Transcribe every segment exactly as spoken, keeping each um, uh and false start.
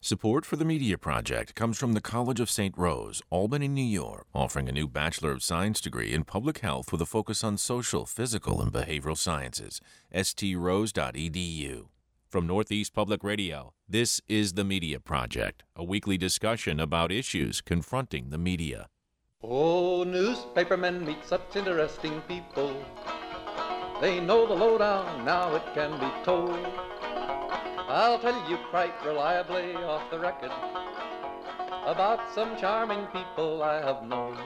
Support for the Media Project comes from the College of Saint Rose, Albany, New York, offering a new Bachelor of Science degree in Public Health with a focus on social, physical, and behavioral sciences. s t rose dot e d u. From Northeast Public Radio, this is The Media Project, a weekly discussion about issues confronting the media. Oh, newspapermen meet such interesting people. They know the lowdown, now it can be told. I'll tell you quite reliably off the record about some charming people I have known.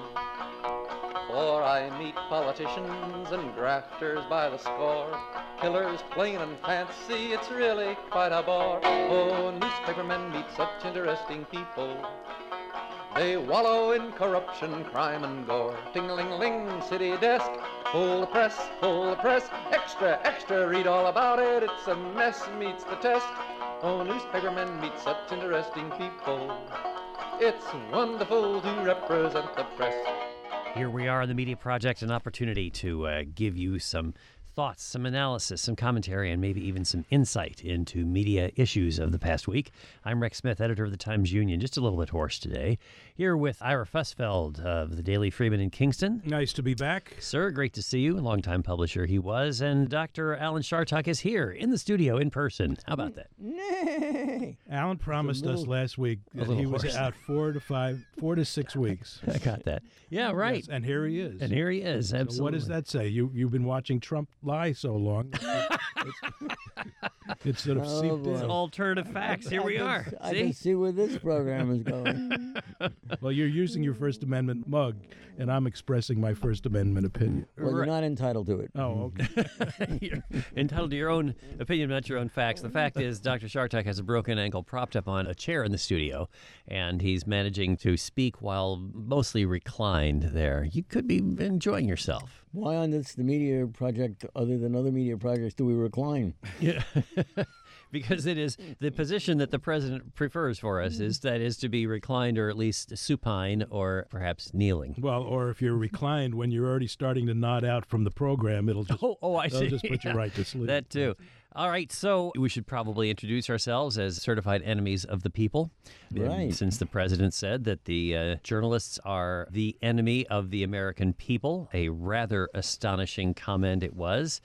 For I meet politicians and grafters by the score, killers plain and fancy, it's really quite a bore. Oh, newspapermen meet such interesting people. They wallow in corruption, crime, and gore. Ting-a-ling-ling, city desk, full the press, full the press. Extra, extra, read all about it, it's a mess, meets the test. Oh, newspapermen meet such interesting people. It's wonderful to represent the press. Here we are on the Media Project, an opportunity to uh, give you some thoughts, some analysis, some commentary, and maybe even some insight into media issues of the past week. I'm Rex Smith, editor of the Times-Union, just a little bit hoarse today, here with Ira Fussfeld of the Daily Freeman in Kingston. Nice to be back. Sir, great to see you. A longtime publisher he was. And Doctor Alan Chartock is here in the studio in person. How about that? Nay. Alan promised little, us last week that he was hoarse. out four to five, four to six weeks. I got that. Yeah, right. Yes, and here he is. And here he is, So absolutely. what does that say? You, you've been watching Trump lie so long. it's, it's sort of Oh, seeped boy. It's in. alternative facts. Here I we can- are. I See? can see where this program is going. Well, you're using your First Amendment mug, and I'm expressing my First Amendment opinion. Well, you're Right. not entitled to it. Oh, okay. You're entitled to your own opinion, not your own facts. The fact is, Doctor Chartock has a broken ankle propped up on a chair in the studio, and he's managing to speak while mostly reclined there. You could be enjoying yourself. Why on this the media project, other than other media projects, do we recline? Yeah. Because it is the position that the president prefers for us is that is to be reclined or at least supine or perhaps kneeling. Well, or if you're reclined when you're already starting to nod out from the program, it'll just, Oh, oh, I it'll see. just put you Yeah. right to sleep. That too. All right, so we should probably introduce ourselves as certified enemies of the people. And Right. since the president said that the uh, journalists are the enemy of the American people, a rather astonishing comment it was.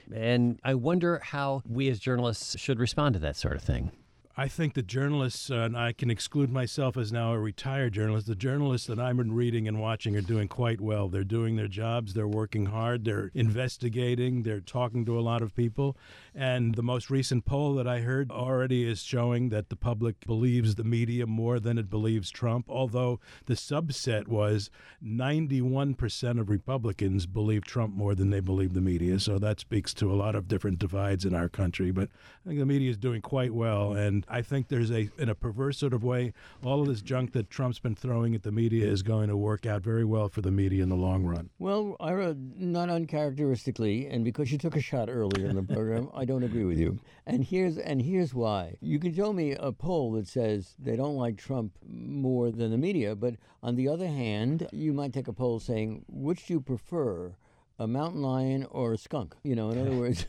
And I wonder how we as journalists should respond to that sort of thing. I think the journalists, uh, and I can exclude myself as now a retired journalist, the journalists that I'm reading and watching are doing quite well. They're doing their jobs, they're working hard, they're investigating, they're talking to a lot of people. And the most recent poll that I heard already is showing that the public believes the media more than it believes Trump, although the subset was ninety-one percent of Republicans believe Trump more than they believe the media. So that speaks to a lot of different divides in our country. But I think the media is doing quite well. And I think there's a, in a perverse sort of way, all of this junk that Trump's been throwing at the media is going to work out very well for the media in the long run. Well, Ira, not uncharacteristically, and because you took a shot earlier in the program, I don't agree with you. And here's and here's why. You can show me a poll that says they don't like Trump more than the media, but on the other hand, you might take a poll saying, which do you prefer, a mountain lion or a skunk? You know, in other words...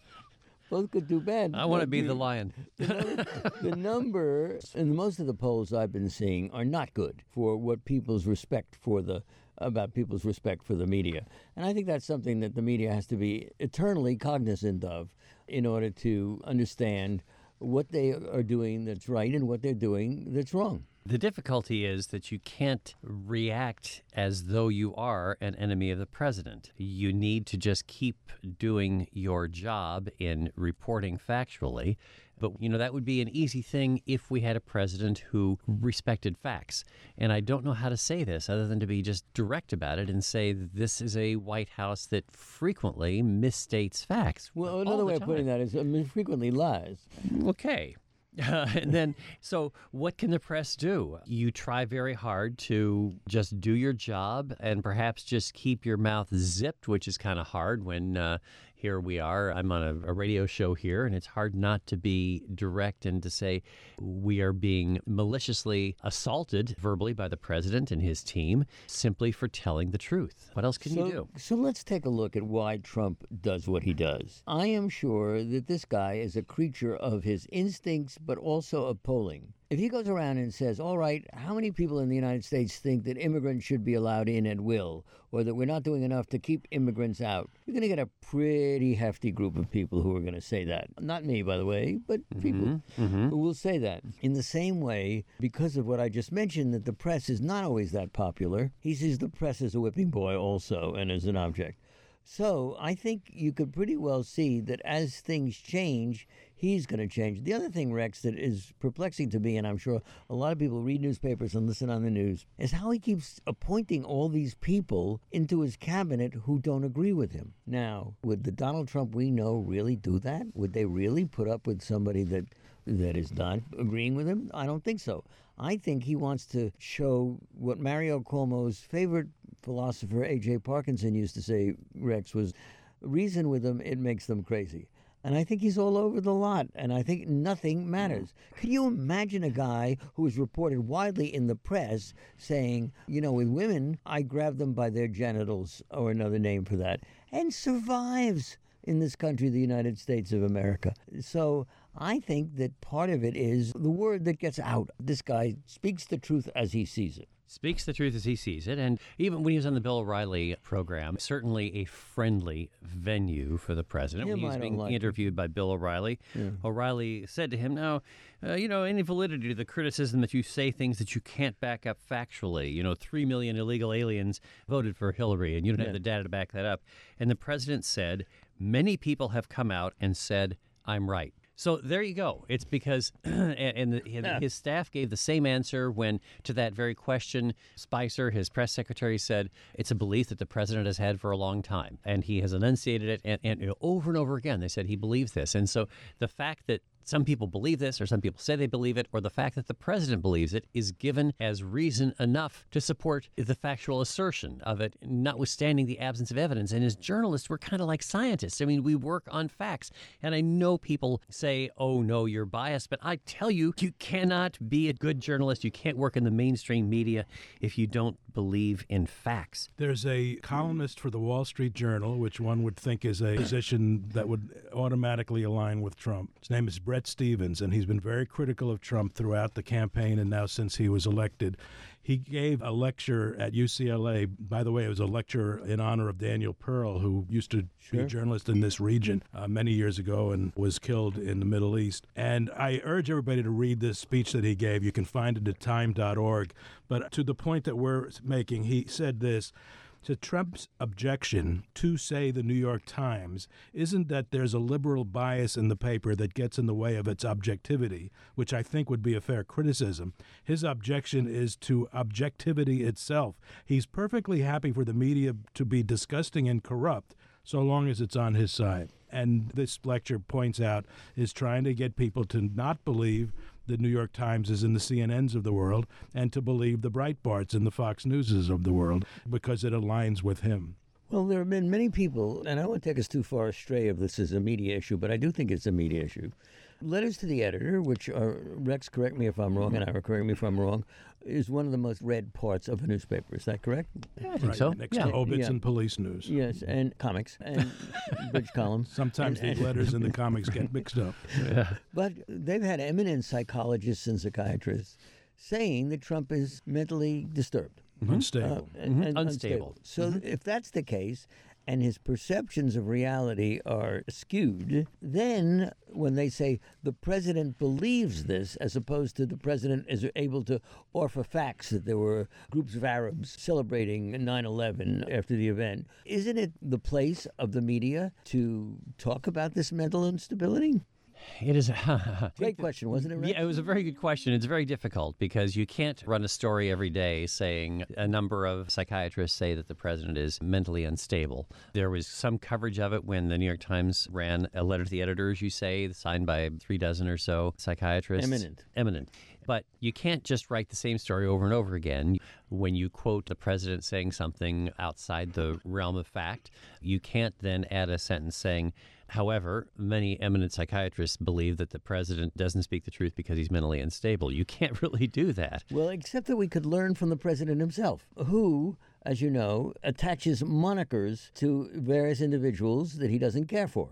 Both could do bad. I want to but be the- the lion. The, number, the number, and most of the polls I've been seeing are not good for what people's respect for the, about people's respect for the media. And I think that's something that the media has to be eternally cognizant of in order to understand what they are doing that's right and what they're doing that's wrong. The difficulty is that you can't react as though you are an enemy of the president. You need to just keep doing your job in reporting factually. But, you know, that would be an easy thing if we had a president who respected facts. And I don't know how to say this other than to be just direct about it and say that this is a White House that frequently misstates facts. Well, all another the way of putting time. that is um, frequently lies. Okay. Uh, and then, so what can the press do? You try very hard to just do your job and perhaps just keep your mouth zipped, which is kind of hard when uh, here we are. I'm on a, a radio show here, and it's hard not to be direct and to say we are being maliciously assaulted verbally by the president and his team simply for telling the truth. What else can so, you do? So let's take a look at why Trump does what he does. I am sure that this guy is a creature of his instincts, but also of polling. If he goes around and says, all right, how many people in the United States think that immigrants should be allowed in at will, or that we're not doing enough to keep immigrants out, you're going to get a pretty hefty group of people who are going to say that. Not me, by the way, but Mm-hmm. people Mm-hmm. who will say that. In the same way, because of what I just mentioned, that the press is not always that popular, he sees the press as a whipping boy also and as an object. So I think you could pretty well see that as things change, he's going to change. The other thing, Rex, that is perplexing to me, and I'm sure a lot of people read newspapers and listen on the news, is how he keeps appointing all these people into his cabinet who don't agree with him. Now, would the Donald Trump we know really do that? Would they really put up with somebody that that is not agreeing with him? I don't think so. I think he wants to show what Mario Cuomo's favorite philosopher, A J Parkinson, used to say, Rex, was reason with them, it makes them crazy. And I think he's all over the lot, and I think nothing matters. Can you imagine a guy who is reported widely in the press saying, you know, with women, I grab them by their genitals, or another name for that, and survives in this country, the United States of America? So I think that part of it is the word that gets out. This guy speaks the truth as he sees it. Speaks the truth as he sees it. And even when he was on the Bill O'Reilly program, certainly a friendly venue for the president. Him, when he was I don't being like interviewed by Bill O'Reilly, Yeah. O'Reilly said to him, now, uh, you know, any validity to the criticism that you say things that you can't back up factually. You know, three million illegal aliens voted for Hillary, and you don't Yeah. have the data to back that up. And the president said, many people have come out and said, I'm right. So there you go. It's because, and, the, and his staff gave the same answer when, to that very question, Spicer, his press secretary, said it's a belief that the president has had for a long time. And he has enunciated it, and, and you know, over and over again, they said he believes this. And so the fact that some people believe this, or some people say they believe it, or the fact that the president believes it is given as reason enough to support the factual assertion of it, notwithstanding the absence of evidence. And as journalists, we're kind of like scientists. I mean, we work on facts. And I know people say, oh, no, you're biased. But I tell you, you cannot be a good journalist. You can't work in the mainstream media if you don't believe in facts. There's a columnist for the Wall Street Journal, which one would think is a position that would automatically align with Trump. His name is Brett Stevens, and he's been very critical of Trump throughout the campaign and now since he was elected. He gave a lecture at U C L A. By the way, it was a lecture in honor of Daniel Pearl, who used to be a journalist in this region uh, many years ago and was killed in the Middle East. And I urge everybody to read this speech that he gave. You can find it at time dot org. But to the point that we're making, he said this: to Trump's objection to, say, the New York Times isn't that there's a liberal bias in the paper that gets in the way of its objectivity, which I think would be a fair criticism. His objection is to objectivity itself. He's perfectly happy for the media to be disgusting and corrupt so long as it's on his side. And this lecture points out is trying to get people to not believe the New York Times is in the C N Ns of the world and to believe the Breitbarts and the Fox Newses of the world because it aligns with him. Well, there have been many people, and I don't want to take us too far astray if this is a media issue, but I do think it's a media issue. Letters to the editor, which are, Rex, correct me if I'm wrong, and Ira, correct me if I'm wrong, is one of the most read parts of a newspaper. Is that correct? Yeah, I think Right, so. next Yeah. to obits Yeah. and police news. Yes, and comics, and bridge columns. Sometimes And- the letters and the comics get mixed up. But they've had eminent psychologists and psychiatrists saying that Trump is mentally disturbed. Unstable. Uh, and- and Unstable. So if that's the case, and his perceptions of reality are skewed, then when they say the president believes this, as opposed to the president is able to offer facts that there were groups of Arabs celebrating nine eleven after the event, isn't it the place of the media to talk about this mental instability? It is a Great question, wasn't it, Rex? Yeah, it was a very good question. It's very difficult because you can't run a story every day saying a number of psychiatrists say that the president is mentally unstable. There was some coverage of it when the New York Times ran a letter to the editors, you say, signed by three dozen or so psychiatrists. Eminent. Eminent. But you can't just write the same story over and over again. When you quote the president saying something outside the realm of fact, you can't then add a sentence saying, however, many eminent psychiatrists believe that the president doesn't speak the truth because he's mentally unstable. You can't really do that. Well, except that we could learn from the president himself, who, as you know, attaches monikers to various individuals that he doesn't care for.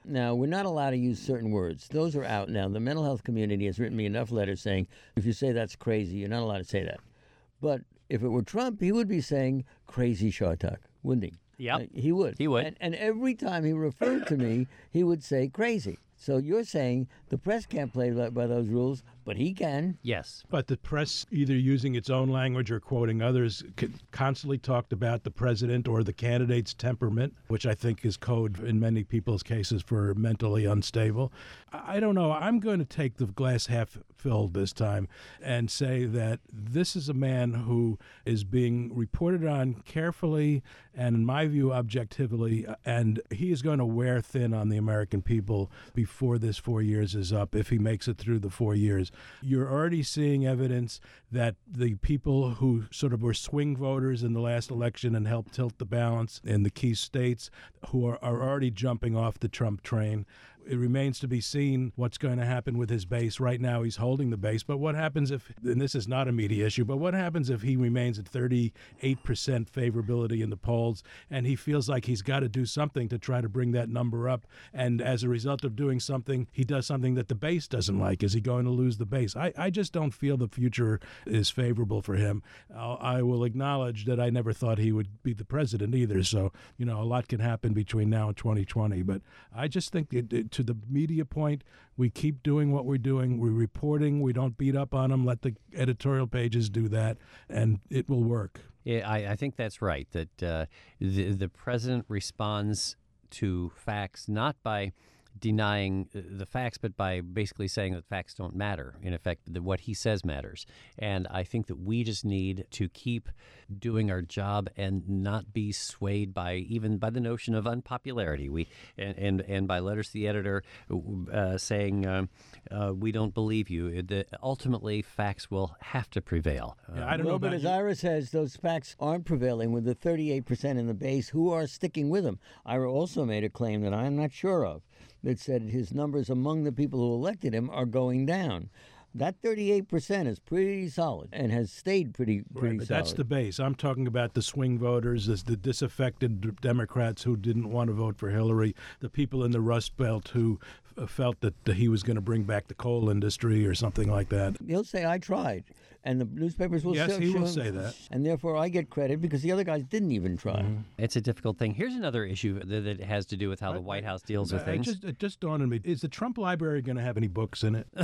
Now, we're not allowed to use certain words. Those are out now. The mental health community has written me enough letters saying, if you say that's crazy, you're not allowed to say that. But if it were Trump, he would be saying crazy Shartak, wouldn't he? Yep. Uh, he would. He would. And, and every time he referred to me, he would say crazy. So you're saying the press can't play by by those rules, but he can. Yes. But the press, either using its own language or quoting others, c- constantly talked about the president or the candidate's temperament, which I think is code in many people's cases for mentally unstable. I I don't know. I'm going to take the glass half filled this time and say that this is a man who is being reported on carefully and, in my view, objectively, and he is going to wear thin on the American people before this four years is up, if he makes it through the four years. You're already seeing evidence that the people who sort of were swing voters in the last election and helped tilt the balance in the key states who are, are already jumping off the Trump train. It remains to be seen what's going to happen with his base. Right now, he's holding the base. But what happens if, and this is not a media issue, but what happens if he remains at thirty-eight percent favorability in the polls and he feels like he's got to do something to try to bring that number up? And as a result of doing something, he does something that the base doesn't like. Is he going to lose the base? I, I just don't feel the future is favorable for him. I'll, I will acknowledge that I never thought he would be the president either. So, you know, a lot can happen between now and twenty twenty. But I just think it, it to the media point, we keep doing what we're doing. We're reporting. We don't beat up on them. Let the editorial pages do that, and it will work. Yeah, I, I think that's right, that uh, the, the president responds to facts not by denying the facts, but by basically saying that facts don't matter. In effect, that what he says matters. And I think that we just need to keep doing our job and not be swayed by even by the notion of unpopularity. We and and, and by letters to the editor uh, saying um, uh, we don't believe you. The, ultimately, facts will have to prevail. Yeah, I don't well, know but about as you. Ira says, those facts aren't prevailing with the thirty-eight percent in the base who are sticking with him. Ira also made a claim that I'm not sure of, that said his numbers among the people who elected him are going down. That thirty-eight percent is pretty solid and has stayed pretty pretty Right, but solid. that's the base. I'm talking about the swing voters, the, the disaffected d- Democrats who didn't want to vote for Hillary, the people in the Rust Belt who f- felt that uh, he was going to bring back the coal industry or something like that. He'll say, I tried. And the newspapers will Yes, show he will him- say that. And therefore I get credit because the other guys didn't even try. It's a difficult thing. Here's another issue that, that has to do with how the White House deals with I things. just, it just dawned on me, is the Trump Library going to have any books in it?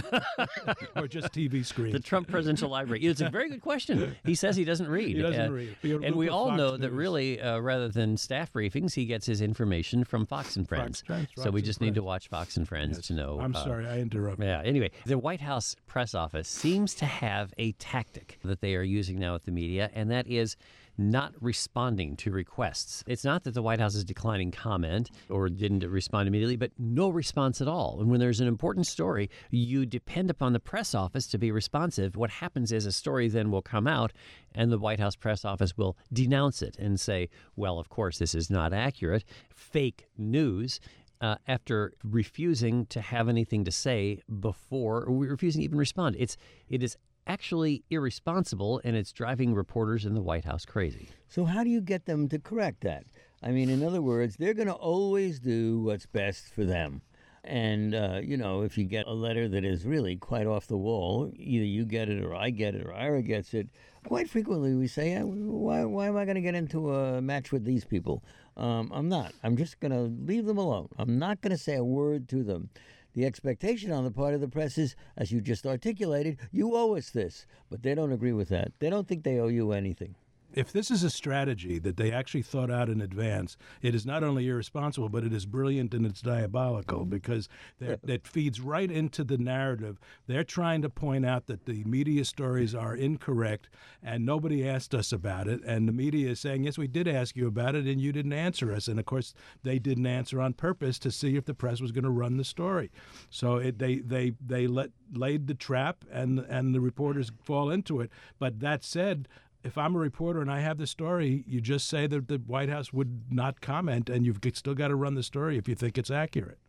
Or just T V screens? The Trump Presidential Library. It's a very good question. He says he doesn't read. He doesn't Uh, read. Be a And we loop of all Fox know that News. really, uh, rather than staff briefings, he gets his information from Fox and Friends. Friends, so Fox we and just need to Friends. watch Fox and Friends to know. I'm uh, sorry, I interrupted. Yeah, anyway, the White House press office seems to have a tactic that they are using now with the media, and that is not responding to requests. It's not that the White House is declining comment or didn't respond immediately, but no response at all. And when there's an important story, you depend upon the press office to be responsive. What happens is a story then will come out, and the White House press office will denounce it and say, well, of course, this is not accurate, fake news. Uh, after refusing to have anything to say before, or refusing to even respond. It's it is actually irresponsible, and it's driving reporters in the White House crazy. So how do you get them to correct that? I mean, in other words, they're going to always do what's best for them. And, uh, you know, if you get a letter that is really quite off the wall, either you get it or I get it or Ira gets it, quite frequently we say, why, why am I going to get into a match with these people? Um, I'm not. I'm just going to leave them alone. I'm not going to say a word to them. The expectation on the part of the press is, as you just articulated, you owe us this. But they don't agree with that. They don't think they owe you anything. If this is a strategy that they actually thought out in advance, it is not only irresponsible, but it is brilliant and it's diabolical because that it feeds right into the narrative. They're trying to point out that the media stories are incorrect and nobody asked us about it. And the media is saying, yes, we did ask you about it and you didn't answer us. And, of course, they didn't answer on purpose to see if the press was going to run the story. So it, they they they let, laid the trap and and the reporters fall into it. But that said, if I'm a reporter and I have the story, you just say that the White House would not comment, and you've still got to run the story if you think it's accurate.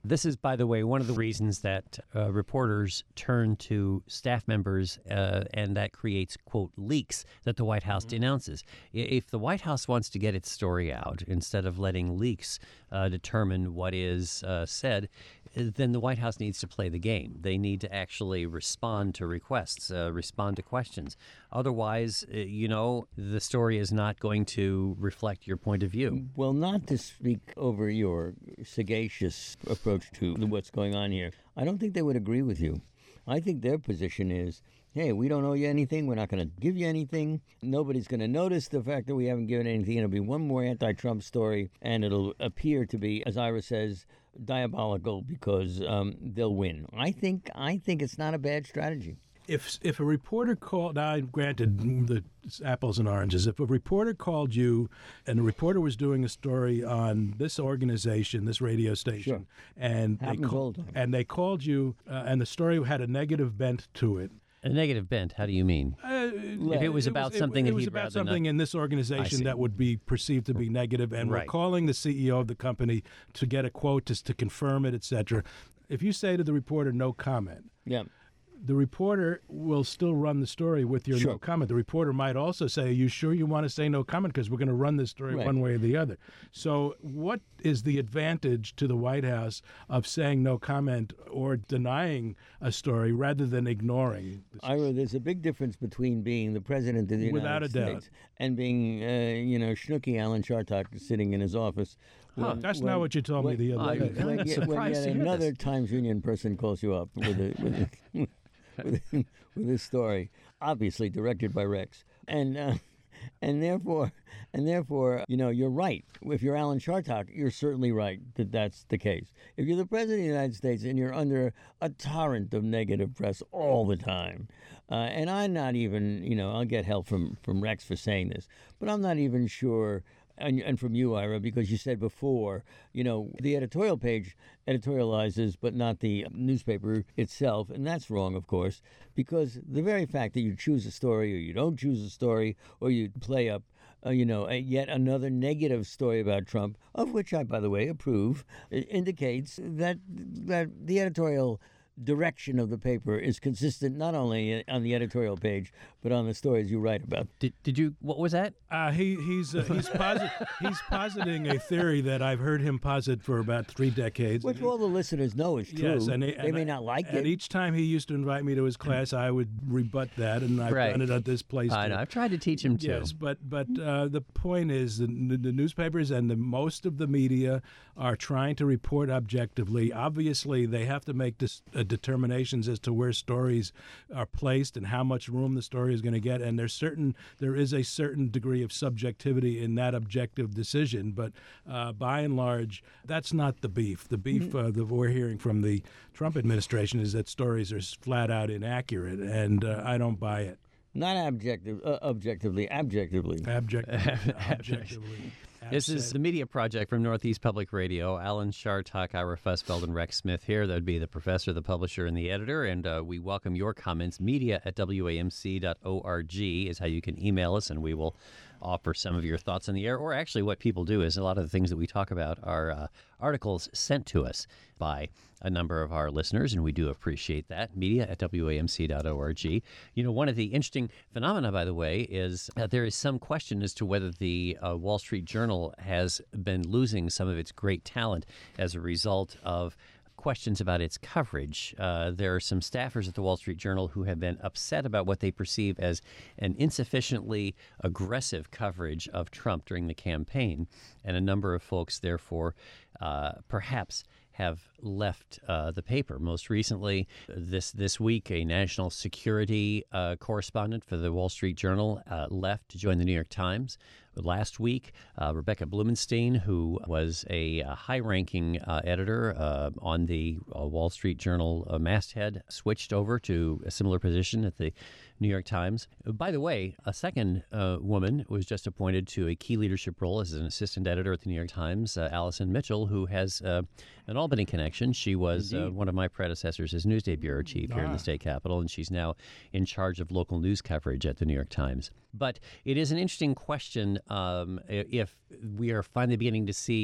This is, by the way, one of the reasons that uh, reporters turn to staff members, uh, and that creates, quote, leaks that the White House mm-hmm. denounces. If the White House wants to get its story out, instead of letting leaks uh, determine what is uh, said, then the White House needs to play the game. They need to actually respond to requests, uh, respond to questions. Otherwise, uh, you know, the story is not going to reflect your point of view. Well, not to speak over your sagacious approach to what's going on here, I don't think they would agree with you. I think their position is, hey, we don't owe you anything. We're not going to give you anything. Nobody's going to notice the fact that we haven't given anything. It'll be one more anti-Trump story, and it'll appear to be, as Ira says, diabolical because um, they'll win. I think I think it's not a bad strategy. If if a reporter called, now granted, the apples and oranges, if a reporter called you and a reporter was doing a story on this organization, this radio station, sure. and, they call, and they called you uh, and the story had a negative bent to it, a negative bent, how do you mean? Uh, if it was about it was, something it, it that was he'd about rather something not... in this organization that would be perceived to be negative, and right. we're calling the C E O of the company to get a quote to, to confirm it, et cetera. If you say to the reporter, no comment, yeah. the reporter will still run the story with your sure. no comment. The reporter might also say, are you sure you want to say no comment? Because we're going to run this story right. one way or the other. So what is the advantage to the White House of saying no comment or denying a story rather than ignoring? Ira, there's a big difference between being the president of the United Without a States doubt. and being, uh, you know, Schnooky Alan Chartock sitting in his office. Huh, when, that's when, not what you told when, me the other when, day. When, when, yet, when yet another this. Times Union person calls you up with a, with a, with, a, with a story, obviously directed by Rex, and uh, and therefore and therefore you know you're right. If you're Alan Chartock, you're certainly right that that's the case. If you're the president of the United States and you're under a torrent of negative press all the time, uh, and I'm not even you know I'll get help from from Rex for saying this, but I'm not even sure. And, and from you, Ira, because you said before, you know, the editorial page editorializes, but not the newspaper itself. And that's wrong, of course, because the very fact that you choose a story or you don't choose a story or you play up, uh, you know, a, yet another negative story about Trump, of which I, by the way, approve, indicates that that the editorial direction of the paper is consistent not only on the editorial page but on the stories you write about. Did, did you? What was that? Uh, he he's uh, he's posit- he's positing a theory that I've heard him posit for about three decades. Which all the listeners know is true. Yes, and he, they and may I, not like and it. And each time he used to invite me to his class, I would rebut that, and I've right. done it at this place. I know. I've tried to teach him too. Yes, but but uh, the point is, the, the newspapers and the most of the media are trying to report objectively. Obviously, they have to make this, uh, determinations as to where stories are placed and how much room the story is going to get, and there's certain there is a certain degree of subjectivity in that objective decision. But uh, by and large, that's not the beef. The beef uh, that we're hearing from the Trump administration is that stories are flat out inaccurate, and uh, I don't buy it. Not objective, uh, objectively, objectively. Objectively, objectively. This is the Media Project from Northeast Public Radio. Alan Chartock, Ira Fussfeld, and Rex Smith here. That would be the professor, the publisher, and the editor. And uh, we welcome your comments. Media at W A M C dot org is how you can email us, and we will offer some of your thoughts on the air. Or actually what people do is a lot of the things that we talk about are uh, articles sent to us by a number of our listeners, and we do appreciate that. Media at W A M C dot org. You know, one of the interesting phenomena, by the way, is that there is some question as to whether the uh, Wall Street Journal has been losing some of its great talent as a result of questions about its coverage. Uh, there are some staffers at the Wall Street Journal who have been upset about what they perceive as an insufficiently aggressive coverage of Trump during the campaign, and a number of folks, therefore, uh, perhaps have left uh, the paper. Most recently, this this week, a national security uh, correspondent for the Wall Street Journal uh, left to join the New York Times. Last week, uh, Rebecca Blumenstein, who was a, a high-ranking uh, editor uh, on the uh, Wall Street Journal uh, masthead, switched over to a similar position at the New York Times. By the way, a second uh, woman was just appointed to a key leadership role as an assistant editor at the New York Times, uh, Allison Mitchell, who has uh, an Albany connection. She was uh, one of my predecessors as Newsday bureau chief here ah. in the state capitol, and she's now in charge of local news coverage at the New York Times. But it is an interesting question um, if we are finally beginning to see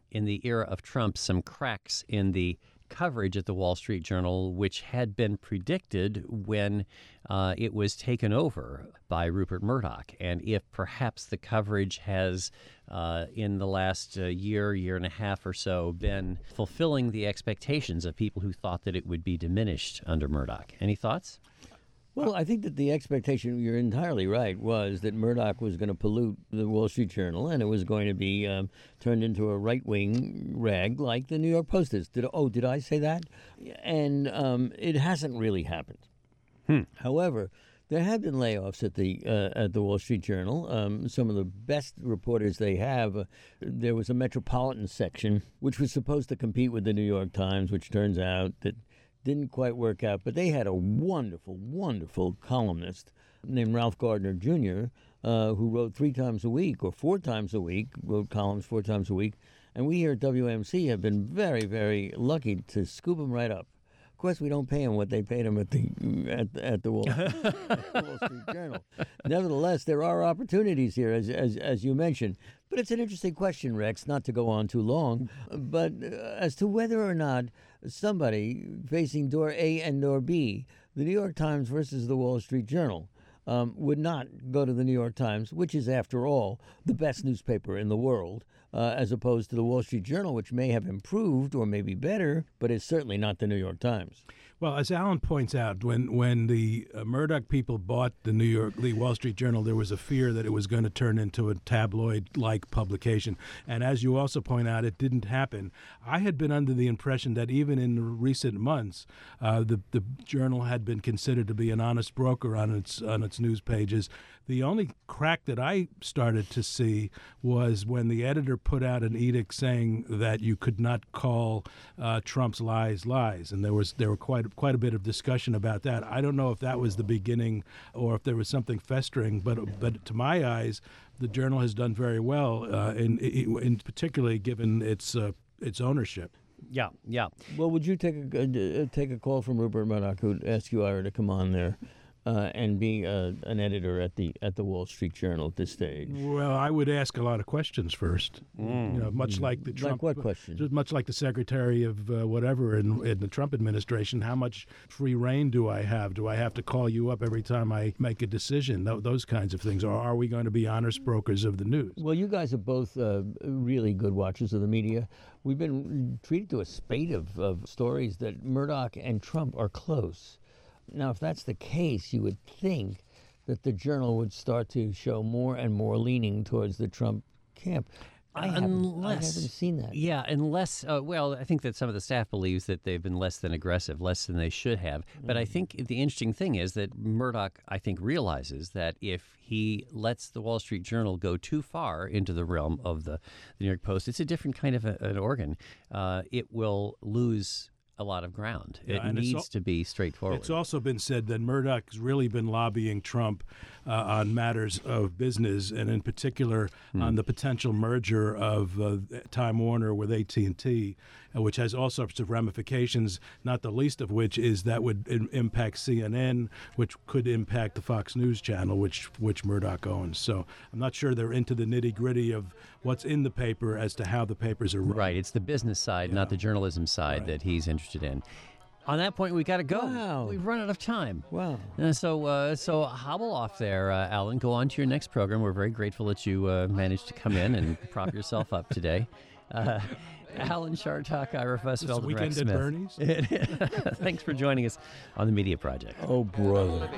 in the era of Trump, some cracks in the coverage at the Wall Street Journal, which had been predicted when uh, it was taken over by Rupert Murdoch. And if perhaps the coverage has, uh, in the last uh, year, year and a half or so, been fulfilling the expectations of people who thought that it would be diminished under Murdoch. Any thoughts? Well, I think that the expectation, you're entirely right, was that Murdoch was going to pollute the Wall Street Journal, and it was going to be um, turned into a right-wing rag like the New York Post is. Did, oh, did I say that? And um, it hasn't really happened. Hmm. However, there have been layoffs at the uh, at the Wall Street Journal. Um, some of the best reporters they have. Uh, there was a metropolitan section which was supposed to compete with the New York Times, which turns out that didn't quite work out. But they had a wonderful, wonderful columnist named Ralph Gardner Junior, uh, who wrote three times a week or four times a week, wrote columns four times a week. And we here at W A M C have been very, very lucky to scoop him right up. Of course, we don't pay him what they paid him at the at, at the Wall, at the Wall Street Journal. Nevertheless, there are opportunities here, as, as as you mentioned. But it's an interesting question, Rex, not to go on too long, but uh, as to whether or not somebody facing door A and door B, the New York Times versus the Wall Street Journal, um, would not go to the New York Times, which is, after all, the best newspaper in the world, uh, as opposed to the Wall Street Journal, which may have improved or may be better, but is certainly not the New York Times. Well, as Alan points out, when when the uh, Murdoch people bought the New York, the Wall Street Journal, there was a fear that it was going to turn into a tabloid-like publication. And as you also point out, it didn't happen. I had been under the impression that even in recent months, uh, the the journal had been considered to be an honest broker on its on its news pages. The only crack that I started to see was when the editor put out an edict saying that you could not call uh, Trump's lies lies, and there was there were quite quite a bit of discussion about that. I don't know if that was the beginning or if there was something festering, but but to my eyes, the journal has done very well, uh, in, in particularly given its uh, its ownership. Yeah, yeah. Well, would you take a uh, take a call from Rupert Murdoch, who'd ask you, Ira, to come on there Uh, and be uh, an editor at the at the Wall Street Journal at this stage? Well, I would ask a lot of questions first. Mm. You know, much like the Trump, like what questions? Just much like the Secretary of uh, whatever in, in the Trump administration. How much free reign do I have? Do I have to call you up every time I make a decision? Th- those kinds of things. Or are we going to be honest brokers of the news? Well, you guys are both uh, really good watchers of the media. We've been treated to a spate of, of stories that Murdoch and Trump are close. Now, if that's the case, you would think that the Journal would start to show more and more leaning towards the Trump camp. I haven't, unless, I haven't seen that. Yeah, unless, uh, well, I think that some of the staff believes that they've been less than aggressive, less than they should have. Mm. But I think the interesting thing is that Murdoch, I think, realizes that if he lets the Wall Street Journal go too far into the realm of the, the New York Post, it's a different kind of a, an organ. Uh, it will lose a lot of ground. It yeah, needs al- to be straightforward. It's also been said that Murdoch's really been lobbying Trump uh, on matters of business, and in particular hmm. on the potential merger of uh, Time Warner with A T and T, uh, which has all sorts of ramifications, not the least of which is that would in- impact C N N, which could impact the Fox News channel, which which Murdoch owns. So I'm not sure they're into the nitty-gritty of what's in the paper as to how the papers are run. Right. It's the business side, yeah. not the journalism side right. that he's interested in. On that point, we got to go. Wow. We've run out of time. Wow. Uh, so, uh, so hobble off there, uh, Alan. Go on to your next program. We're very grateful that you uh, managed to come in and prop yourself up today. Uh, Alan Chartock, Ira Fussfeld, and Rex Weekend Smith. at Bernie's. Thanks for joining us on the Media Project. Oh, brother.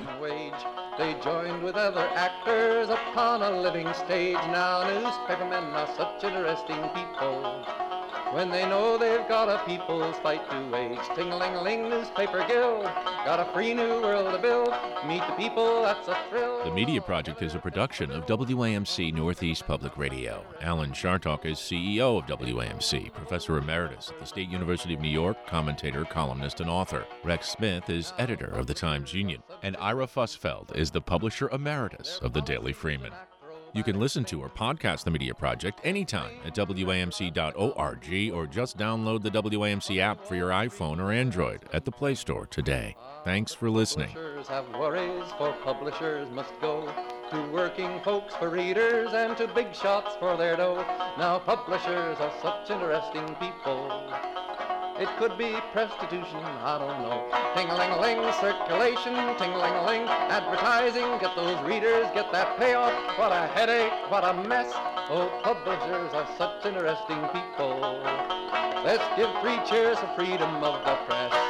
They joined with other actors upon a living stage. Now newspapermen are such interesting people. When they know they've got a people's fight to wage. Ting-a-ling-a-ling, newspaper guild. Got a free new world to build. Meet the people, that's a thrill. The Media Project is a production of W A M C Northeast Public Radio. Alan Chartock is C E O of W A M C, Professor Emeritus at the State University of New York, commentator, columnist, and author. Rex Smith is editor of the Times Union. And Ira Fussfeld is the publisher emeritus of the Daily Freeman. You can listen to or podcast The Media Project anytime at W A M C dot org or just download the W A M C app for your iPhone or Android at the Play Store today. Thanks for listening. Publishers have worries, for publishers must go to working folks for readers and to big shots for their dough. Now publishers are such interesting people. It could be prostitution, I don't know. Ting-a-ling-a-ling, circulation, ting-a-ling-a-ling, advertising, get those readers, get that payoff. What a headache, what a mess. Oh, publishers are such interesting people. Let's give three cheers for freedom of the press.